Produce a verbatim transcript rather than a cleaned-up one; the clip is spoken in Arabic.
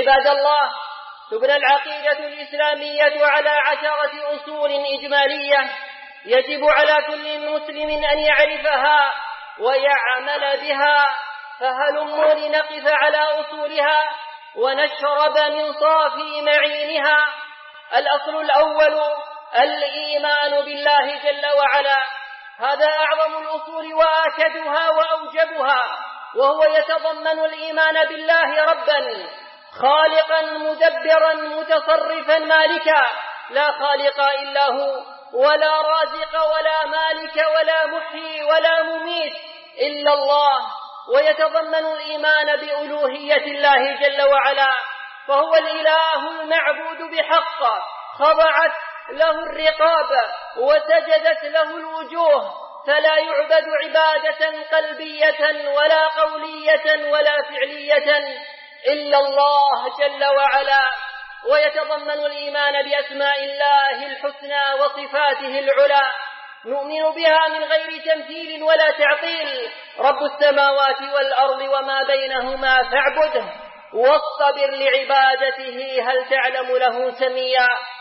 عباد الله، تبنى العقيدة الإسلامية على عشرة أصول إجمالية يجب على كل مسلم أن يعرفها ويعمل بها، فهلموا لنقف على أصولها ونشرب من صافي معينها. الأصل الأول الإيمان بالله جل وعلا، هذا أعظم الأصول وآكدها وأوجبها، وهو يتضمن الإيمان بالله ربا خالقا مدبرا متصرفا مالكا، لا خالق إلا هو، ولا رازق ولا مالك ولا محيي ولا مميت إلا الله، ويتضمن الإيمان بألوهية الله جل وعلا، فهو الإله المعبود بحق، خضعت له الرقاب وسجدت له الوجوه، فلا يعبد عبادة قلبية ولا قولية ولا فعلية إلا الله جل وعلا. ويتضمن الإيمان بأسماء الله الحسنى وصفاته العلى، نؤمن بها من غير تمثيل ولا تعطيل. رب السماوات والأرض وما بينهما فاعبده واصطبر لعبادته هل تعلم له سميا.